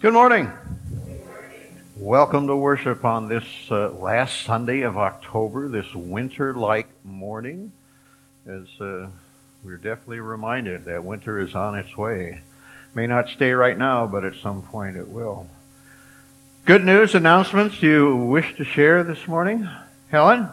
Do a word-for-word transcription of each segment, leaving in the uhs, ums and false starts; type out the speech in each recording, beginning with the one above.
Good morning. Welcome to worship on this uh, last Sunday of October, this winter-like morning, as uh, we're definitely reminded that winter is on its way. May not stay right now, but at some point it will. Good news announcements you wish to share this morning? Helen?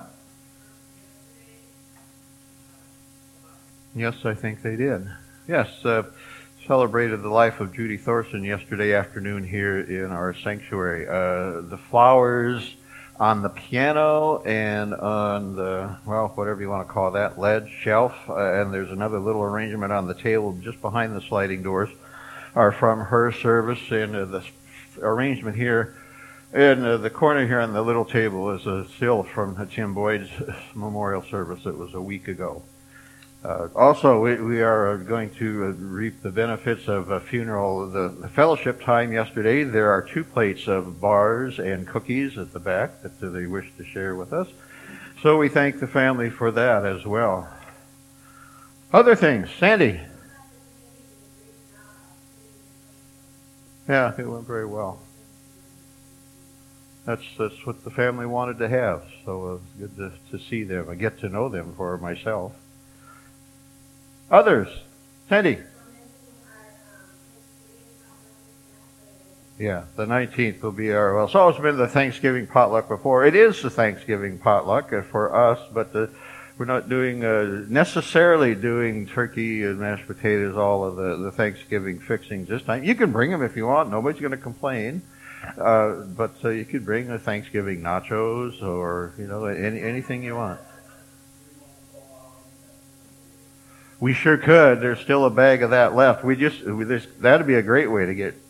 Yes, I think they did. Yes, uh, celebrated the life of Judy Thorson yesterday afternoon here in our sanctuary. Uh, the flowers on the piano and on the, well, whatever you want to call that, ledge, shelf, uh, and there's another little arrangement on the table just behind the sliding doors, are from her service. And uh, the arrangement here in uh, the corner here on the little table is a still from Tim Boyd's memorial service that was a week ago. Uh, also, we, we are going to uh, reap the benefits of a funeral, the, the fellowship time yesterday. There are two plates of bars and cookies at the back that they wish to share with us. So we thank the family for that as well. Other things, Sandy? Yeah, it went very well. That's that's what the family wanted to have, so it's good to, to see them. I get to know them for myself. Others? Sandy? Yeah, the nineteenth will be our, well, it's always been the Thanksgiving potluck before. It is the Thanksgiving potluck for us, but the, we're not doing, uh, necessarily doing turkey and mashed potatoes, all of the, the Thanksgiving fixings this time. You can bring them if you want. Nobody's going to complain. Uh, but uh, you could bring the Thanksgiving nachos or, you know, any, anything you want. We sure could. There's still a bag of that left. We just, we just that'd be a great way to get.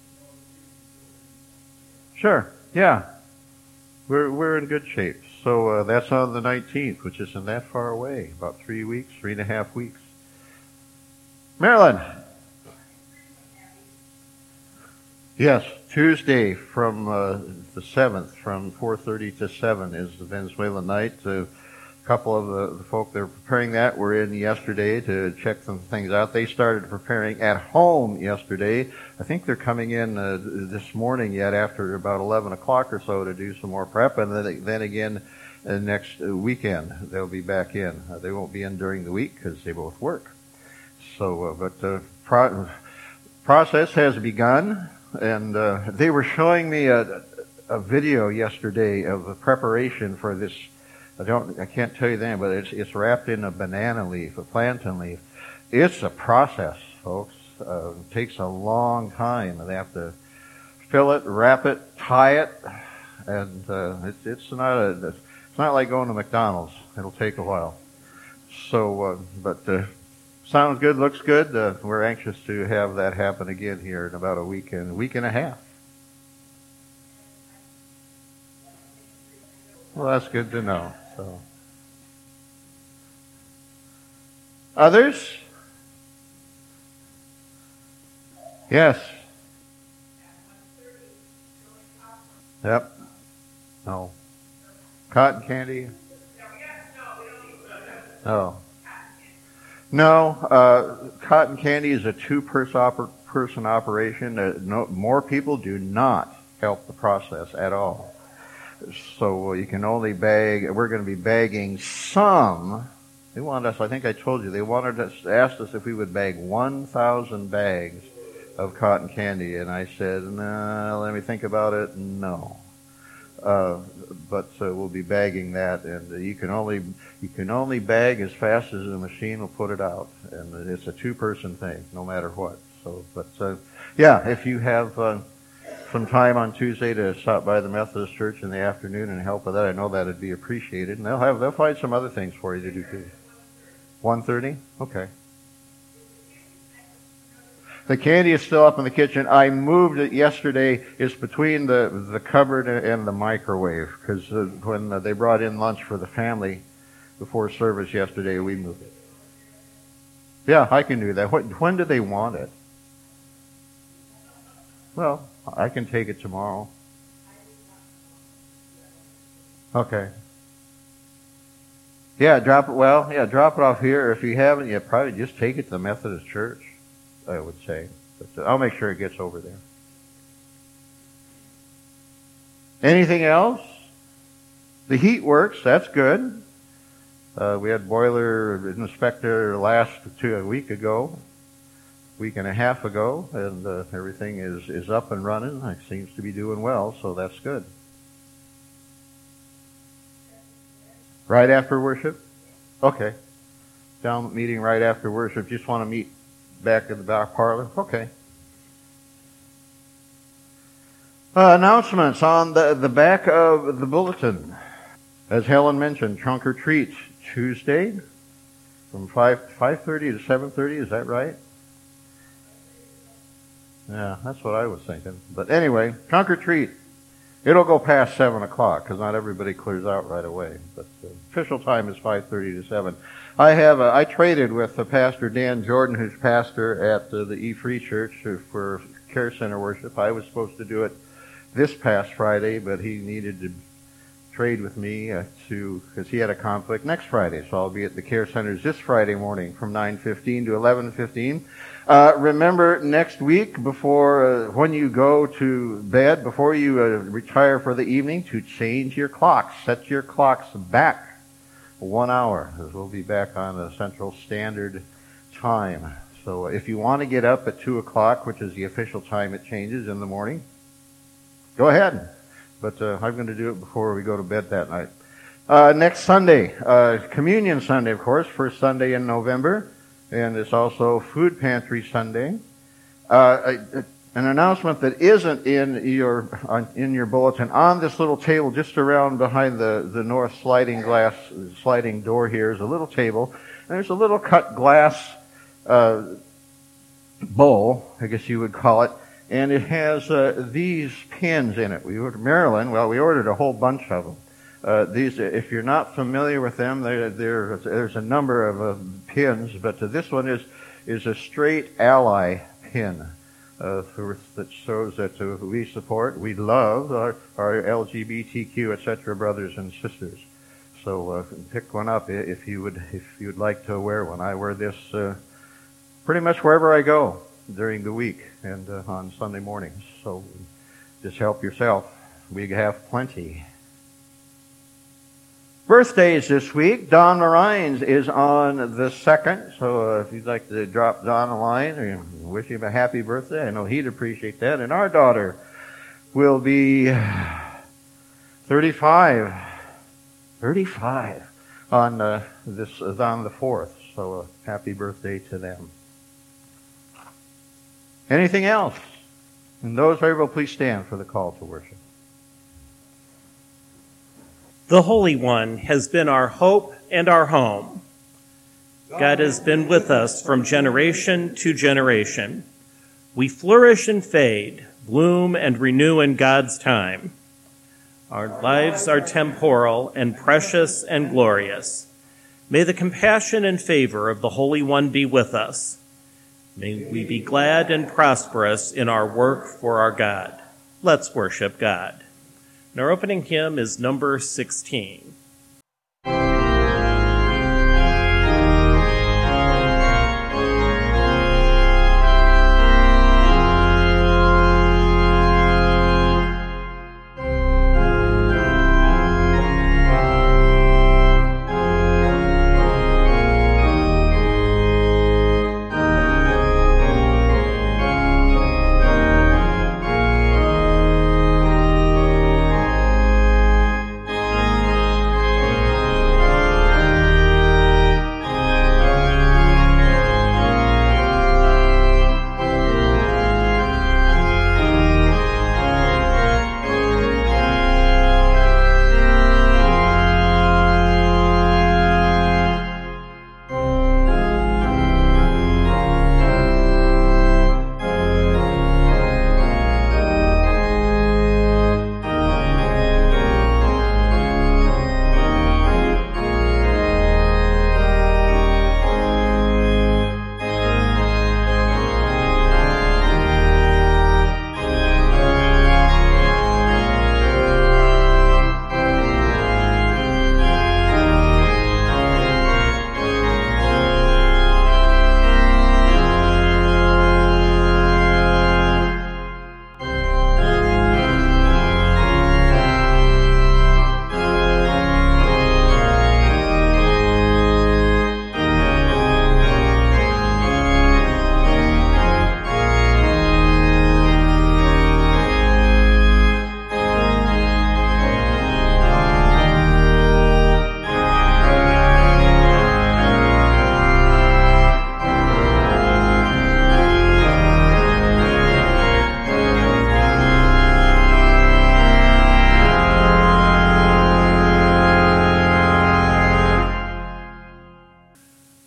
Sure, yeah. We're we're in good shape. So uh, that's on the nineteenth, which isn't that far away. About three weeks, three and a half weeks. Marilyn. Yes, Tuesday from uh, the seventh, from four thirty to seven is the Venezuelan night. Uh, A couple of the, the folk that are preparing that were in yesterday to check some things out. They started preparing at home yesterday. I think they're coming in uh, this morning yet after about eleven o'clock or so to do some more prep. And then, then again, uh, next weekend, they'll be back in. Uh, they won't be in during the week because they both work. So, uh, but the uh, pro- process has begun. And uh, they were showing me a, a video yesterday of the preparation for this. I don't, I can't tell you the name, but it's, it's wrapped in a banana leaf, a plantain leaf. It's a process, folks. Uh, it takes a long time. They have to fill it, wrap it, tie it, and uh, it's, it's not a, it's not like going to McDonald's. It'll take a while. So, uh, but uh, sounds good, looks good. Uh, we're anxious to have that happen again here in about a week and a week and a half. Well, that's good to know. So, others? Yes. Yep. No. Cotton candy? No. No. Uh, cotton candy is a two-person oper- person operation. Uh, no, more people do not help the process at all. So you can only bag, we're going to be bagging some. They wanted us, I think I told you, they wanted us, asked us if we would bag one thousand bags of cotton candy. And I said, nah, let me think about it. No. Uh, but uh, we'll be bagging that. And uh, you can only, you can only bag as fast as the machine will put it out. And it's a two-person thing, no matter what. So, but, uh, yeah, if you have, uh, some time on Tuesday to stop by the Methodist Church in the afternoon and help with that, I know that would be appreciated. And they'll have they'll find some other things for you to do too. one thirty? Okay. The candy is still up in the kitchen. I moved it yesterday. It's between the the cupboard and the microwave because uh, when uh, they brought in lunch for the family before service yesterday, we moved it. Yeah, I can do that. When, when do they want it? Well, I can take it tomorrow. Okay. Yeah, drop it. Well, yeah, drop it off here. If you haven't, yeah, probably just take it to the Methodist Church, I would say. But uh, I'll make sure it gets over there. Anything else? The heat works. That's good. Uh, we had boiler inspector last two, a week ago, week and a half ago, and uh, everything is, is up and running. It seems to be doing well, so that's good. Right after worship? Okay. Down meeting right after worship. Just want to meet back in the back parlor? Okay. Uh, announcements on the, the back of the bulletin. As Helen mentioned, trunk or treat Tuesday from five five thirty to seven thirty. Is that right? Yeah, that's what I was thinking. But anyway, trunk or treat. It'll go past seven o'clock because not everybody clears out right away. But the official time is five thirty to seven. I have a, I traded with the pastor Dan Jordan, who's pastor at the, the E Free Church for Care Center worship. I was supposed to do it this past Friday, but he needed to trade with me uh, to because he had a conflict next Friday. So I'll be at the Care Centers this Friday morning from nine fifteen to eleven fifteen. Uh, remember, next week, before uh, when you go to bed, before you uh, retire for the evening, to change your clocks. Set your clocks back one hour, because we'll be back on the Central Standard Time. So if you want to get up at two o'clock, which is the official time it changes in the morning, go ahead. But uh, I'm going to do it before we go to bed that night. Uh, next Sunday, uh, Communion Sunday, of course, first Sunday in November. And it's also Food Pantry Sunday. Uh, a, an announcement that isn't in your on, in your bulletin, on this little table just around behind the, the north sliding glass, sliding door here is a little table. And there's a little cut glass uh, bowl, I guess you would call it. And it has uh, these pins in it. We ordered Maryland, well, we ordered a whole bunch of them. Uh, these, if you're not familiar with them, they're, they're, there's a number of uh, pins, but uh, this one is is a straight ally pin uh, for, that shows that uh, we support, we love our, our L G B T Q, et cetera brothers and sisters. So uh, pick one up if you would if you'd like to wear one. I wear this uh, pretty much wherever I go during the week and uh, on Sunday mornings. So just help yourself. We have plenty. Birthdays this week. Don Marines is on the second, so uh, if you'd like to drop Don a line or wish him a happy birthday, I know he'd appreciate that. And our daughter will be thirty-five. thirty-five on uh, this is on the fourth, so uh, happy birthday to them. Anything else? And those who are able, please stand for the call to worship. The Holy One has been our hope and our home. God has been with us from generation to generation. We flourish and fade, bloom and renew in God's time. Our lives are temporal and precious and glorious. May the compassion and favor of the Holy One be with us. May we be glad and prosperous in our work for our God. Let's worship God. And our opening hymn is number sixteen.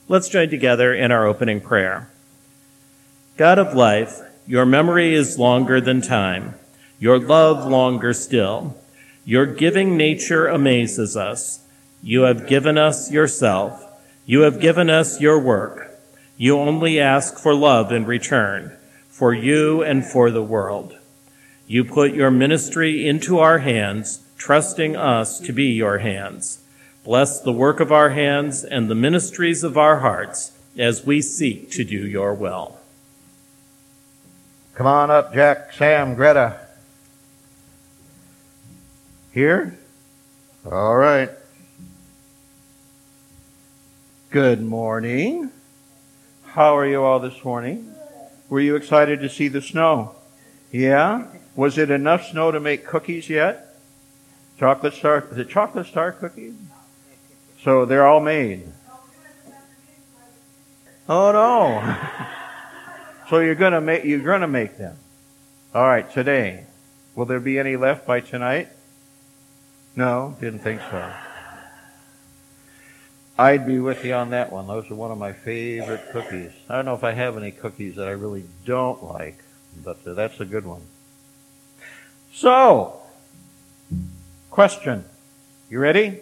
Let's join together in our opening prayer. God of life, your memory is longer than time, your love longer still. Your giving nature amazes us. You have given us yourself. You have given us your work. You only ask for love in return, for you and for the world. You put your ministry into our hands, trusting us to be your hands. Bless the work of our hands and the ministries of our hearts as we seek to do your will. Come on up, Jack, Sam, Greta. Here? All right. Good morning. How are you all this morning? Were you excited to see the snow? Yeah? Was it enough snow to make cookies yet? Chocolate star, is it chocolate star cookies? So they're all made. Oh no. So you're gonna make you're gonna make them. All right, today. Will there be any left by tonight? No, didn't think so. I'd be with you on that one. Those are one of my favorite cookies. I don't know if I have any cookies that I really don't like, but uh, that's a good one. So, question. You ready?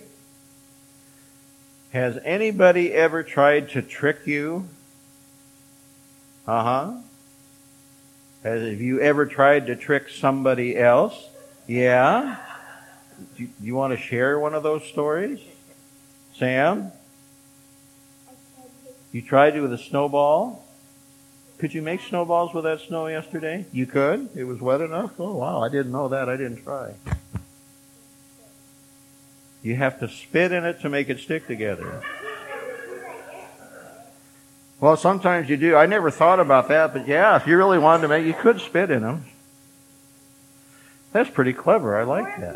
Has anybody ever tried to trick you? Uh-huh. Has, have you ever tried to trick somebody else? Yeah? Do you, you want to share one of those stories? Sam? You tried it with a snowball? Could you make snowballs with that snow yesterday? You could? It was wet enough? Oh, wow. I didn't know that. I didn't try. You have to spit in it to make it stick together. Well, sometimes you do. I never thought about that, but yeah, if you really wanted to make, you could spit in them. That's pretty clever. I like that.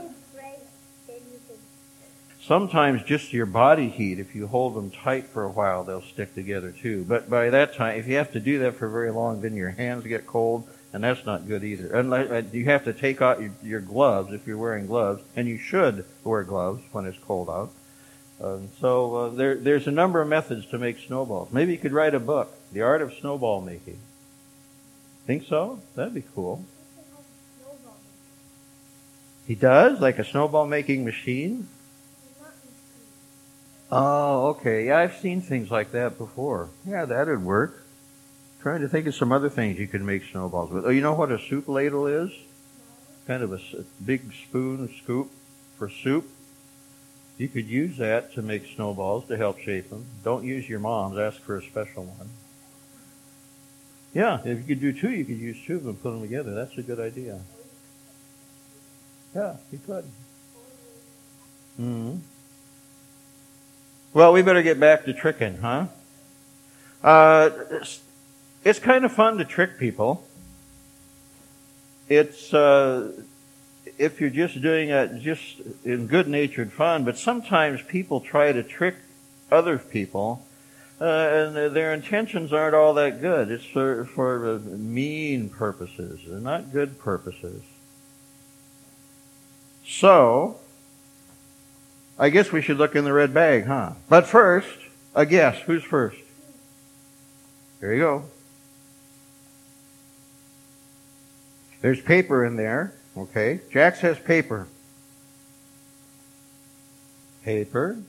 Sometimes just your body heat, if you hold them tight for a while, they'll stick together too. But by that time, if you have to do that for very long, then your hands get cold, and that's not good either. And you have to take out your, your gloves if you're wearing gloves, and you should wear gloves when it's cold out. Um, so uh, there, there's a number of methods to make snowballs. Maybe you could write a book, The Art of Snowball Making. Think so? That'd be cool. He does? Like a snowball making machine? Oh, okay. Yeah, I've seen things like that before. Yeah, that'd work. Trying to think of some other things you could make snowballs with. Oh, you know what a soup ladle is? Kind of a big spoon scoop for soup. You could use that to make snowballs to help shape them. Don't use your mom's. Ask for a special one. Yeah, if you could do two, you could use two of them and put them together. That's a good idea. Yeah, you could. Mm-hmm. Well, we better get back to tricking, huh? Uh, it's, it's kind of fun to trick people. It's, uh, if you're just doing it just in good-natured fun, but sometimes people try to trick other people, uh, and their intentions aren't all that good. It's for, for uh, mean purposes, and not good purposes. So, I guess we should look in the red bag, huh? But first, a guess. Who's first? There you go. There's paper in there. Okay. Jack says paper. Paper.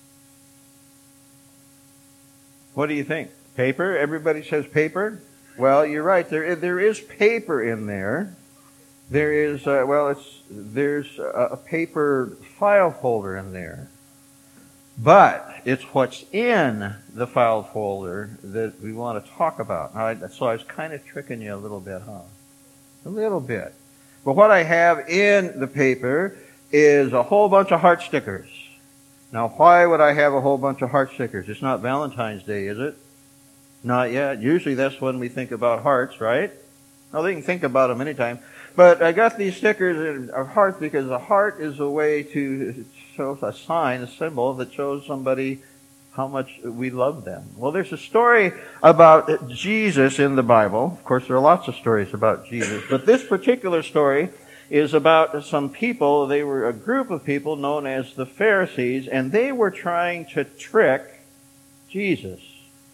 What do you think? Paper? Everybody says paper? Well, you're right. There, there is paper in there. There is, uh, well, it's there's a, a paper file folder in there. But it's what's in the file folder that we want to talk about. I, so I was kind of tricking you a little bit, huh? A little bit. But what I have in the paper is a whole bunch of heart stickers. Now, why would I have a whole bunch of heart stickers? It's not Valentine's Day, is it? Not yet. Usually that's when we think about hearts, right? Now, they can think about them anytime. But I got these stickers of hearts because a heart is a way to show a sign, a symbol that shows somebody how much we love them. Well, there's a story about Jesus in the Bible. Of course, there are lots of stories about Jesus. But this particular story is about some people. They were a group of people known as the Pharisees, and they were trying to trick Jesus.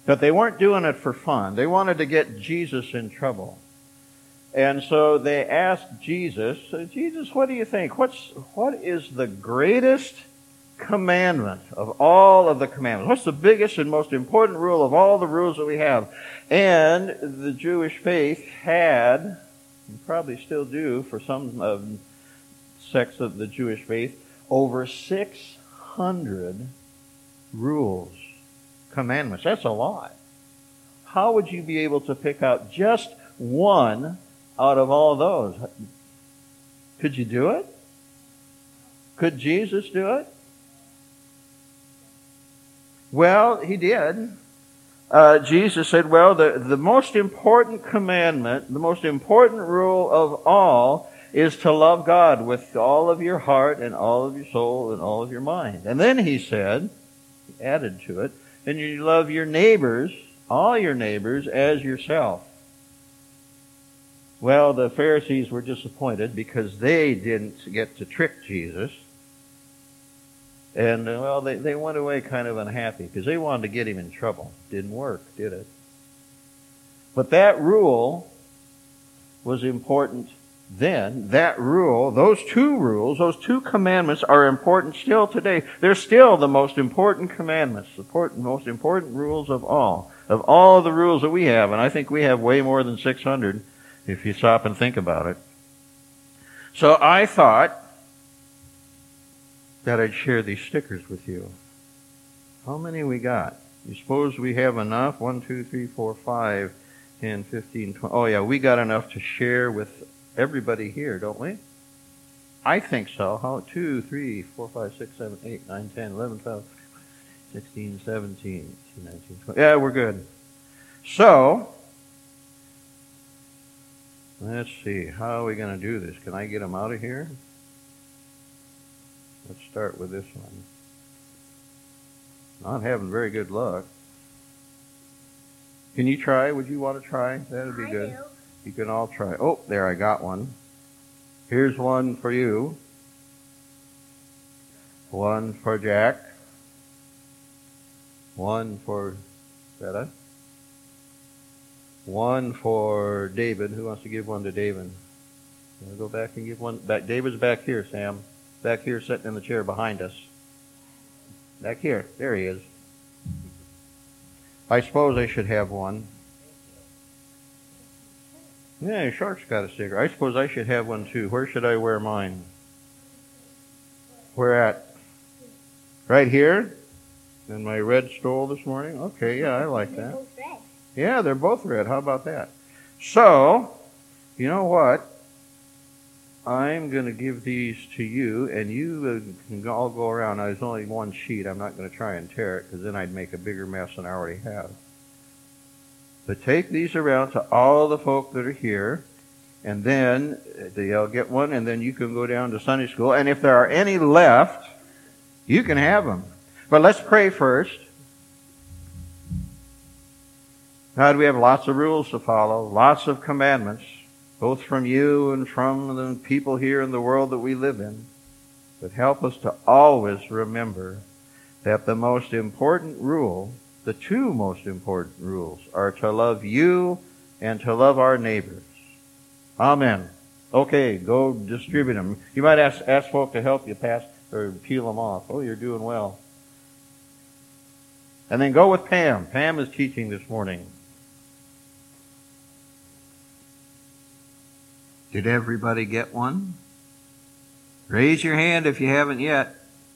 But they weren't doing it for fun. They wanted to get Jesus in trouble. And so they asked Jesus, Jesus, what do you think? What's, what is the greatest commandment of all of the commandments? What's the biggest and most important rule of all the rules that we have? And the Jewish faith had, and probably still do for some uh, sects of the Jewish faith, over six hundred rules, commandments. That's a lot. How would you be able to pick out just one out of all those? Could you do it? Could Jesus do it? Well, he did. Uh, Jesus said, well, the, the most important commandment, the most important rule of all is to love God with all of your heart and all of your soul and all of your mind. And then he said, he added to it, and you love your neighbors, all your neighbors, as yourself. Well, the Pharisees were disappointed because they didn't get to trick Jesus. And, well, they, they went away kind of unhappy because they wanted to get him in trouble. Didn't work, did it? But that rule was important then. That rule, those two rules, those two commandments are important still today. They're still the most important commandments, the important, most important rules of all. Of all of the rules that we have, and I think we have way more than six hundred if you stop and think about it. So I thought that I'd share these stickers with you. How many we got? You suppose we have enough? One, two, three, four, five, ten, fifteen, twenty. Oh yeah, we got enough to share with everybody here, don't we? I think so. How? Two, three, four, five, six, seven, eight, nine, ten, eleven, twelve, sixteen, seventeen, eighteen, nineteen, twenty. Yeah, we're good. So, let's see. How are we going to do this? Can I get them out of here? Let's start with this one. Not having very good luck. Can you try? Would you want to try? That'd be good. I do. You can all try. Oh, there, I got one. Here's one for you. One for Jack. One for Greta. One for David. Who wants to give one to David? Wanna go back and give one? Back. David's back here, Sam. Back here, sitting in the chair behind us. Back here. There he is. I suppose I should have one. Yeah, Shark's got a sticker. I suppose I should have one too. Where should I wear mine? Where at? Right here? In my red stole this morning? Okay, yeah, I like that. Both red. Yeah, they're both red. How about that? So, you know what? I'm going to give these to you, and you uh, can all go around. Now, there's only one sheet. I'm not going to try and tear it, because then I'd make a bigger mess than I already have. But take these around to all the folk that are here, and then they'll get one, and then you can go down to Sunday school. And if there are any left, you can have them. But let's pray first. God, we have lots of rules to follow, lots of commandments, both from you and from the people here in the world that we live in. But help us to always remember that the most important rule, the two most important rules, are to love you and to love our neighbors. Amen. Okay, go distribute them. You might ask, ask folk to help you pass or peel them off. Oh, you're doing well. And then go with Pam. Pam is teaching this morning. Did everybody get one? Raise your hand if you haven't yet.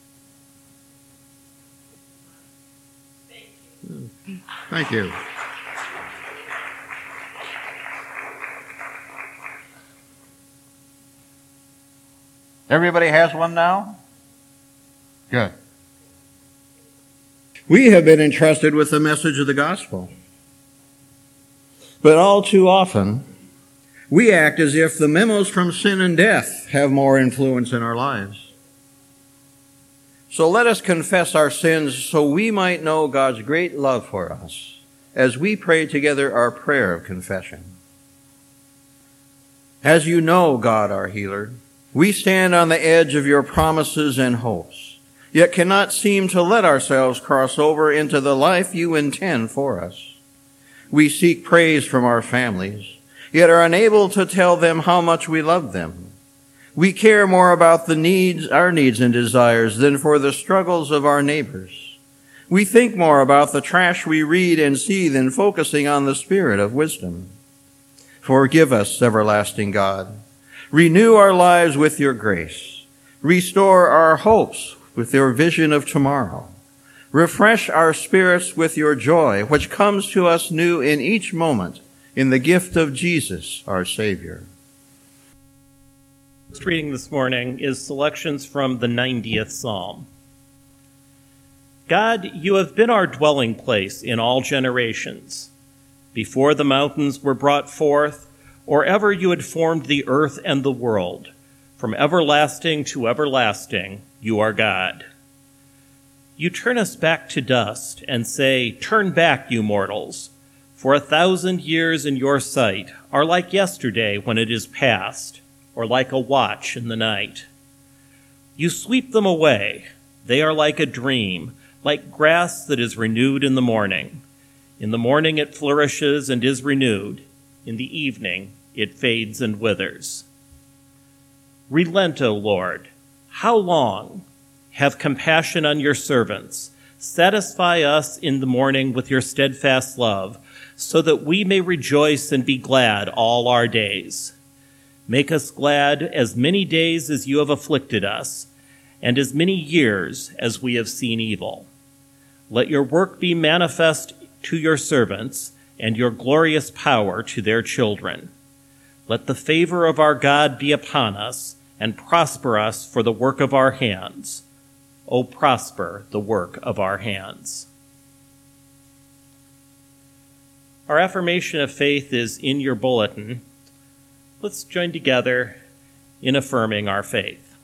Thank you. Everybody has one now? Good. We have been entrusted with the message of the gospel. But all too often, we act as if the memos from sin and death have more influence in our lives. So let us confess our sins so we might know God's great love for us as we pray together our prayer of confession. As you know, God, our healer, we stand on the edge of your promises and hopes. yet cannot seem to let ourselves cross over into the life you intend for us. We seek praise from our families, yet are unable to tell them how much we love them. We care more about the needs, our needs and desires than for the struggles of our neighbors. We think more about the trash we read and see than focusing on the spirit of wisdom. Forgive us, everlasting God. Renew our lives with your grace. Restore our hopes with your vision of tomorrow. Refresh our spirits with your joy, which comes to us new in each moment in the gift of Jesus, our Savior. The first reading this morning is selections from the ninetieth Psalm. God, you have been our dwelling place in all generations. Before the mountains were brought forth, or ever you had formed the earth and the world, from everlasting to everlasting, you are God. You turn us back to dust and say, "Turn back, you mortals, for a thousand years in your sight are like yesterday when it is past, or like a watch in the night." You sweep them away. They are like a dream, like grass that is renewed in the morning. In the morning it flourishes and is renewed. In the evening it fades and withers. Relent, O Lord. How long? Have compassion on your servants. Satisfy us in the morning with your steadfast love, so that we may rejoice and be glad all our days. Make us glad as many days as you have afflicted us, and as many years as we have seen evil. Let your work be manifest to your servants, and your glorious power to their children. Let the favor of our God be upon us, and prosper us for the work of our hands. O prosper the work of our hands. Our affirmation of faith is in your bulletin. Let's join together in affirming our faith.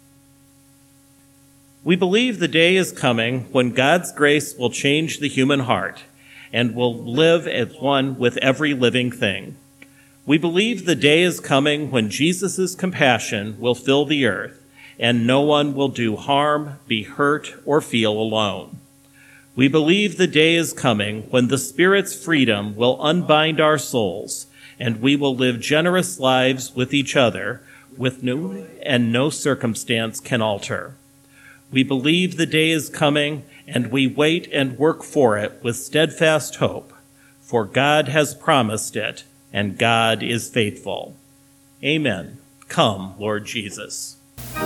We believe the day is coming when God's grace will change the human heart and will live as one with every living thing. We believe the day is coming when Jesus' compassion will fill the earth and no one will do harm, be hurt, or feel alone. We believe the day is coming when the Spirit's freedom will unbind our souls and we will live generous lives with each other with no and no circumstance can alter. We believe the day is coming and we wait and work for it with steadfast hope, for God has promised it and God is faithful. Amen. Come, Lord Jesus.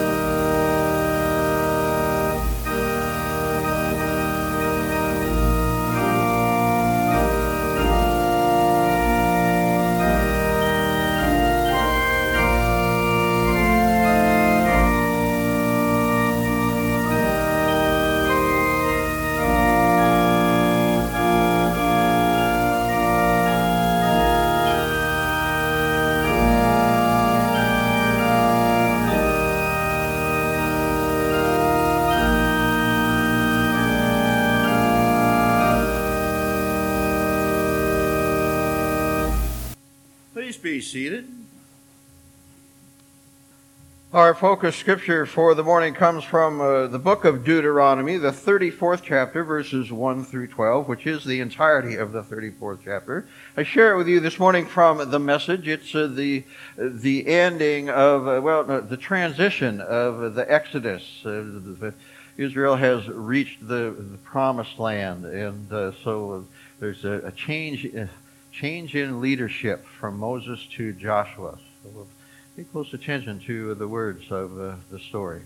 Please be seated. Our focus scripture for the morning comes from uh, the book of Deuteronomy, the thirty-fourth chapter, verses one through twelve, which is the entirety of the thirty-fourth chapter. I share it with you this morning from the Message. It's uh, the the ending of, uh, well, no, the transition of the Exodus. Uh, the, Israel has reached the, the promised land, and uh, so uh, there's a, a change uh, change in leadership from Moses to Joshua. So we'll pay close attention to the words of uh, the story.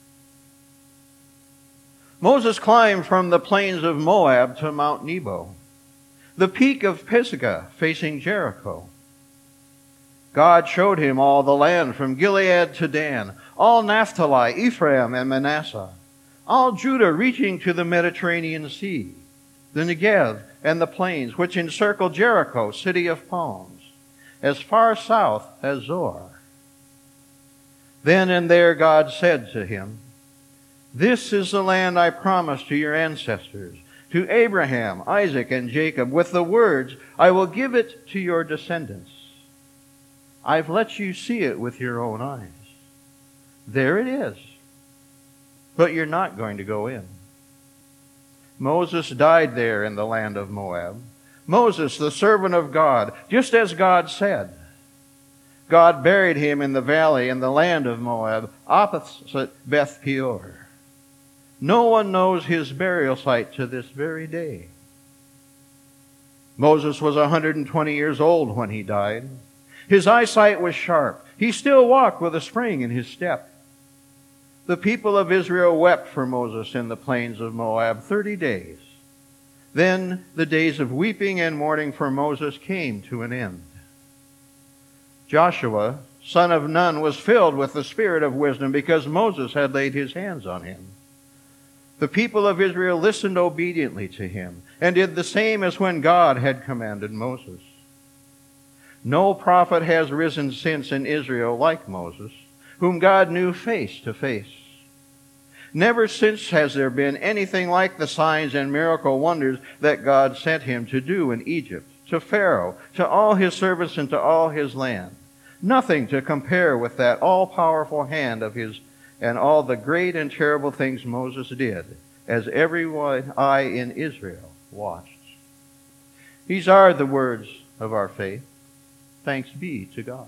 Moses climbed from the plains of Moab to Mount Nebo, the peak of Pisgah facing Jericho. God showed him all the land from Gilead to Dan, all Naphtali, Ephraim, and Manasseh, all Judah reaching to the Mediterranean Sea, the Negev, and the plains which encircle Jericho, city of palms, as far south as Zoar. Then and there God said to him, "This is the land I promised to your ancestors, to Abraham, Isaac, and Jacob, with the words, I will give it to your descendants. I've let you see it with your own eyes. There it is. but you're not going to go in. Moses died there in the land of Moab. Moses, the servant of God, just as God said. God buried him in the valley in the land of Moab, opposite Beth Peor. No one knows his burial site to this very day. Moses was one hundred twenty years old when he died. His eyesight was sharp. He still walked with a spring in his step. The people of Israel wept for Moses in the plains of Moab thirty days. Then the days of weeping and mourning for Moses came to an end. Joshua, son of Nun, was filled with the spirit of wisdom because Moses had laid his hands on him. The people of Israel listened obediently to him and did the same as when God had commanded Moses. No prophet has risen since in Israel like Moses, whom God knew face to face. Never since has there been anything like the signs and miracle wonders that God sent him to do in Egypt, to Pharaoh, to all his servants, and to all his land. Nothing to compare with that all-powerful hand of his and all the great and terrible things Moses did, as every eye in Israel watched. These are the words of our faith. Thanks be to God.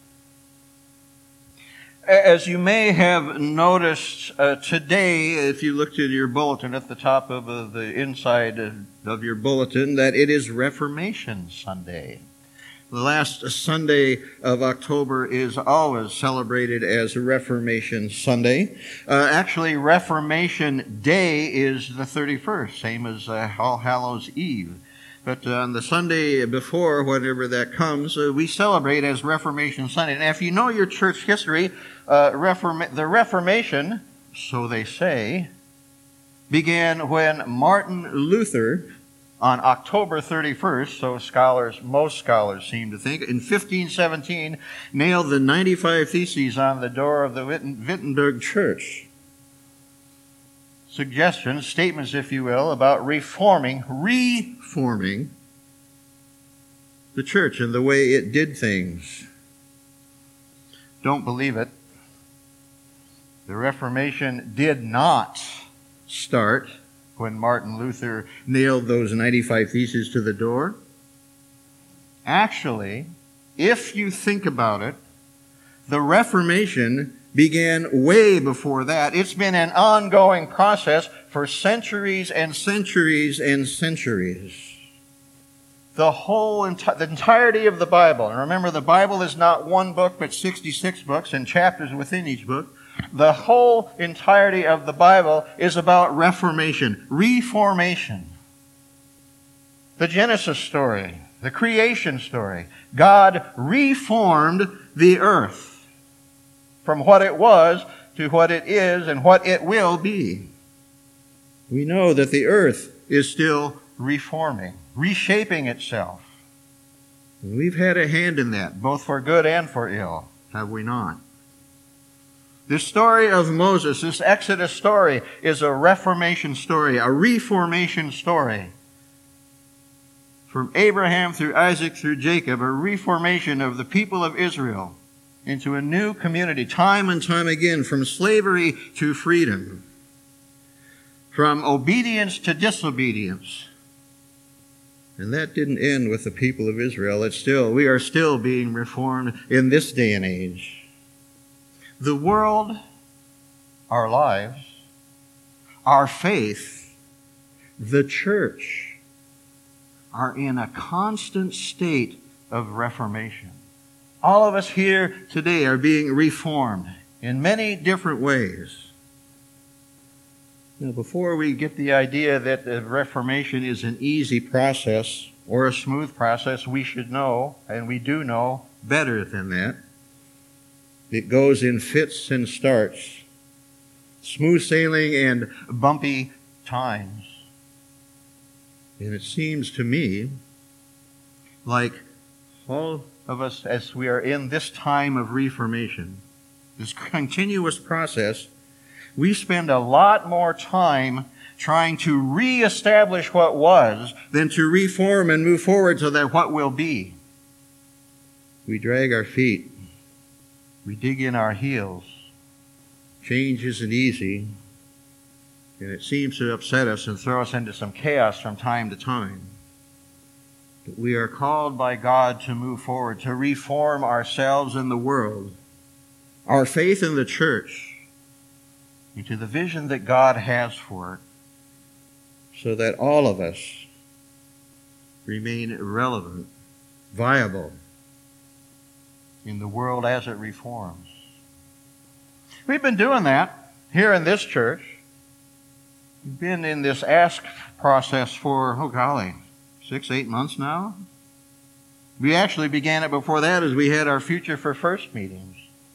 As you may have noticed uh, today, if you looked at your bulletin at the top of uh, the inside of your bulletin, that it is Reformation Sunday. The last Sunday of October is always celebrated as Reformation Sunday. Uh, actually, Reformation Day is the thirty-first, same as uh, All Hallows Eve. But uh, on the Sunday before, whenever that comes, uh, we celebrate as Reformation Sunday. And if you know your church history, uh, Reform- the Reformation, so they say, began when Martin Luther, on October thirty-first, so scholars, most scholars seem to think, in fifteen seventeen, nailed the ninety-five Theses on the door of the Wittenberg Church. Suggestions, statements, if you will, about reforming, reforming the church and the way it did things. Don't believe it. The Reformation did not start when Martin Luther nailed those ninety-five Theses to the door. Actually, if you think about it, the Reformation began way before that. It's been an ongoing process for centuries and centuries and centuries. The whole, enti- the entirety of the Bible, and remember the Bible is not one book but sixty-six books and chapters within each book. The whole entirety of the Bible is about reformation, reformation. The Genesis story, the creation story. God reformed the earth from what it was to what it is and what it will be. We know that the earth is still reforming, reshaping itself. And we've had a hand in that, both for good and for ill, have we not? This story of Moses, this Exodus story, is a reformation story, a reformation story. From Abraham through Isaac through Jacob, a reformation of the people of Israel into a new community, time and time again, from slavery to freedom, from obedience to disobedience. And that didn't end with the people of Israel. It's still, we are still being reformed in this day and age. The world, our lives, our faith, the church are in a constant state of reformation. All of us here today are being reformed in many different ways. Now, before we get the idea that the Reformation is an easy process or a smooth process, we should know, and we do know, better than that. It goes in fits and starts, smooth sailing and bumpy times. And it seems to me like all of us, as we are in this time of reformation, this continuous process, we spend a lot more time trying to reestablish what was than to reform and move forward to that what will be. We drag our feet. We dig in our heels. Change isn't easy. And it seems to upset us and throw us into some chaos from time to time. But we are called by God to move forward, to reform ourselves and the world, our faith in the church, into the vision that God has for it, so that all of us remain relevant, viable in the world as it reforms. We've been doing that here in this church. We've been in this ask process for, oh golly, six, eight months now. We actually began it before that as we had our Future for First meetings.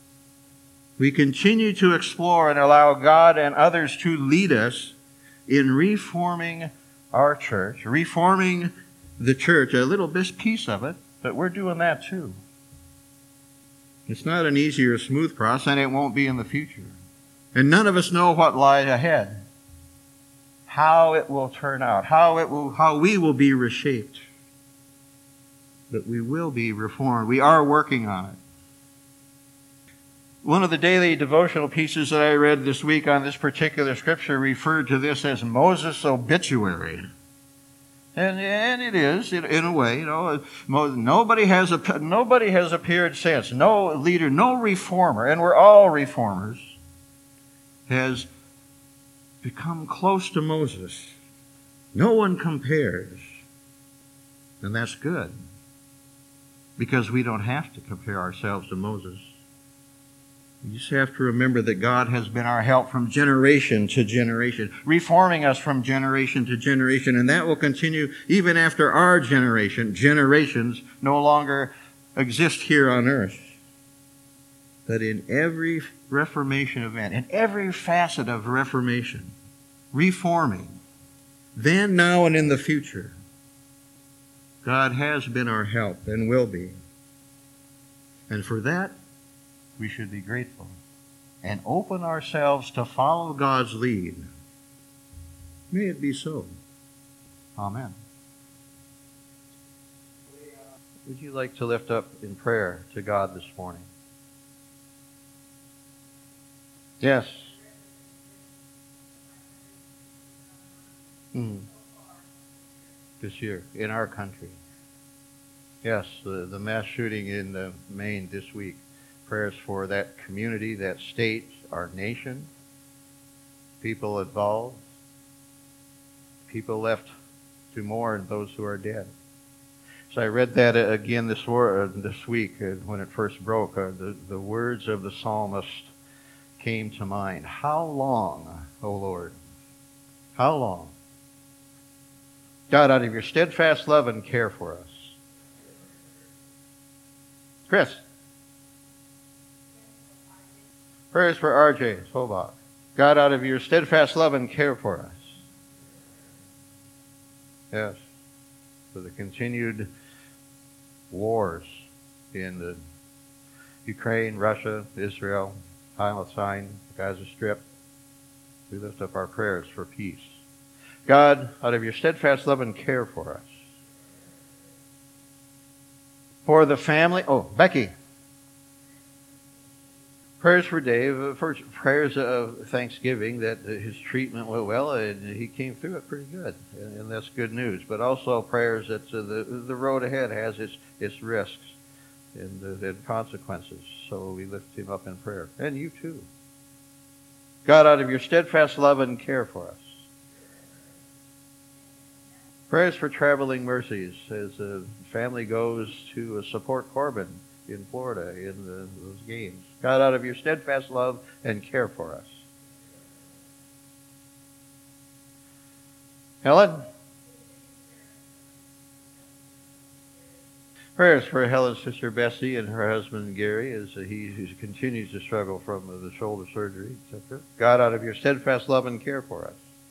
We continue to explore and allow God and others to lead us in reforming our church, reforming the church, a little bit piece of it, but we're doing that too. It's not an easy or smooth process, and it won't be in the future. And none of us know what lies ahead, how it will turn out, how it will, how we will be reshaped. But we will be reformed. We are working on it. One of the daily devotional pieces that I read this week on this particular scripture referred to this as Moses' obituary. And, and it is, in, in a way, you know, nobody has, a, nobody has appeared since. No leader, no reformer, and we're all reformers, has become close to Moses. No one compares. And that's good, because we don't have to compare ourselves to Moses. We just have to remember that God has been our help from generation to generation, reforming us from generation to generation, and that will continue even after our generation. Generations no longer exist here on earth. But in every Reformation event, in every facet of Reformation, reforming, then, now, and in the future, God has been our help and will be. And for that, we should be grateful and open ourselves to follow God's lead. May it be so. Amen. Would you like to lift up in prayer to God this morning? Yes. Mm. This year, in our country. Yes, the, the mass shooting in uh, Maine this week. Prayers for that community, that state, our nation, people involved, people left to mourn those who are dead. So I read that again this, war, this week uh, when it first broke. Uh, the, the words of the psalmist came to mind. How long, O Lord? How long? God, out of your steadfast love and care for us. Chris. Prayers for R J Sobach. God, out of your steadfast love and care for us. Yes. For the continued wars in the Ukraine, Russia, Israel, Palestine, Gaza Strip. We lift up our prayers for peace. God, out of your steadfast love and care for us. For the family, oh, Becky. Prayers for Dave, for prayers of thanksgiving that his treatment went well and he came through it pretty good, and, and that's good news. But also prayers that uh, the the road ahead has its its risks and, uh, and consequences. So we lift him up in prayer, and you too. God, out of your steadfast love and care for us. Prayers for traveling mercies as a family goes to support Corbin in Florida in the, those games. God, out of your steadfast love and care for us. Helen? Prayers for Helen's sister Bessie and her husband Gary as he, he continues to struggle from the shoulder surgery, et cetera. God, out of your steadfast love and care for us.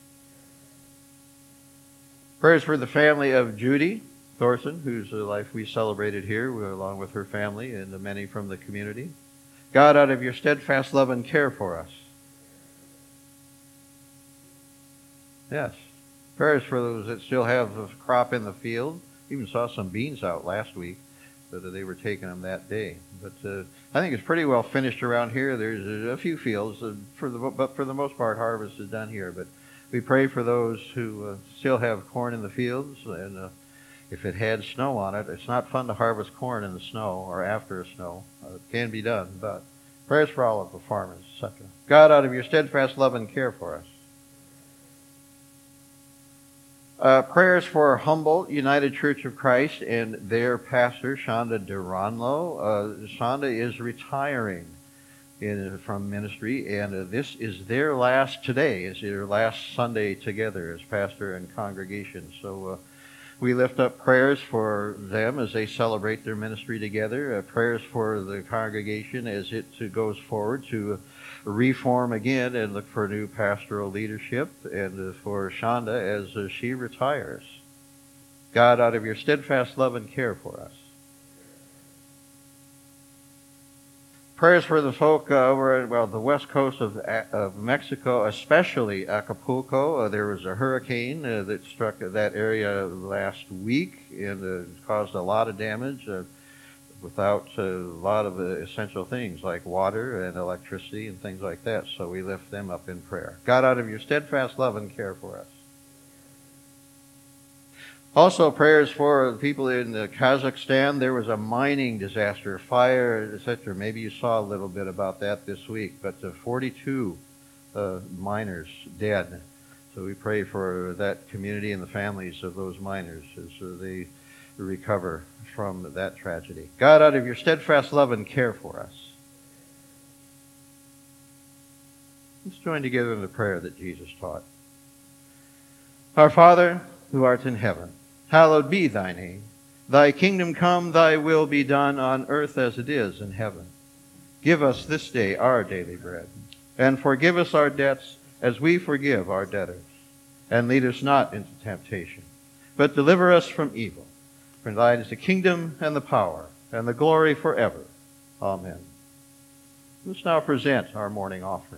Prayers for the family of Judy Thorson, whose life we celebrated here, along with her family and the many from the community. God, out of your steadfast love and care for us. Yes. Prayers for those that still have a crop in the field. Even saw some beans out last week, but they were taking them that day. But uh, I think it's pretty well finished around here. There's a few fields, uh, for the, but for the most part, harvest is done here. But We pray for those who uh, still have corn in the fields, and uh, if it had snow on it, it's not fun to harvest corn in the snow or after a snow. Uh, it can be done, but prayers for all of the farmers, et cetera. God, out of your steadfast love and care for us. Uh, prayers for Humboldt United Church of Christ and their pastor, Shonda Duranlo. Uh, Shonda is retiring in, from ministry, and uh, this is their last, today is their last Sunday together as pastor and congregation. So uh, we lift up prayers for them as they celebrate their ministry together, uh, prayers for the congregation as it uh, goes forward to reform again and look for new pastoral leadership, and uh, for Shonda as uh, she retires. God, out of your steadfast love and care for us. Prayers for the folk uh, over at, well, the west coast of, of Mexico, especially Acapulco. Uh, there was a hurricane uh, that struck that area last week and uh, caused a lot of damage uh, without uh, a lot of uh, essential things like water and electricity and things like that. So we lift them up in prayer. God, out of your steadfast love and care for us. Also, prayers for people in uh, Kazakhstan. There was a mining disaster, fire, et cetera. Maybe you saw a little bit about that this week, but uh, forty-two uh, miners dead. So we pray for that community and the families of those miners as uh, they recover from that tragedy. God, out of your steadfast love and care for us. Let's join together in the prayer that Jesus taught. Our Father, who art in heaven, hallowed be thy name. Thy kingdom come, thy will be done on earth as it is in heaven. Give us this day our daily bread, and forgive us our debts as we forgive our debtors. And lead us not into temptation, but deliver us from evil. For thine is the kingdom and the power and the glory forever. Amen. Let's now present our morning offering.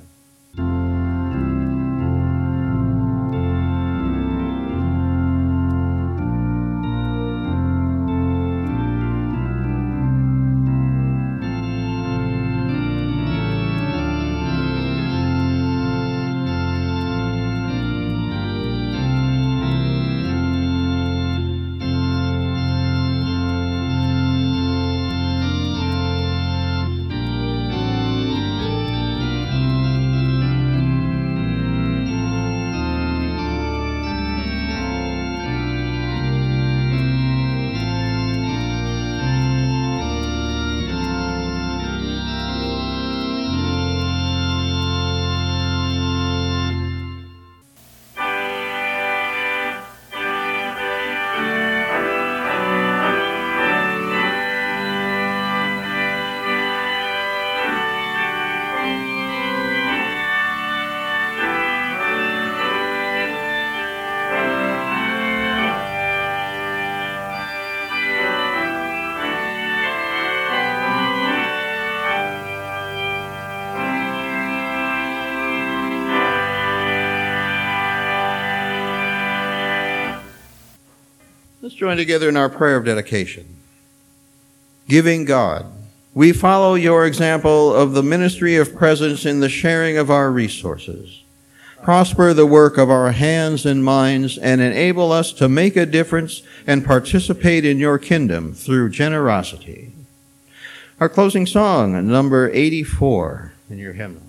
Let's join together in our prayer of dedication. Giving God, we follow your example of the ministry of presence in the sharing of our resources. Prosper the work of our hands and minds, and enable us to make a difference and participate in your kingdom through generosity. Our closing song, number eighty-four in your hymnal.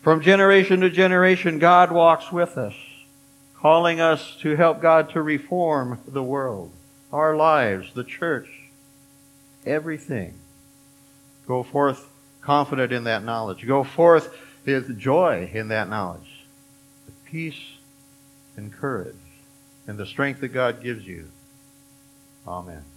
From generation to generation, God walks with us, calling us to help God to reform the world, our lives, the church, everything. Go forth confident in that knowledge. Go forth with joy in that knowledge, with peace and courage and the strength that God gives you. Amen.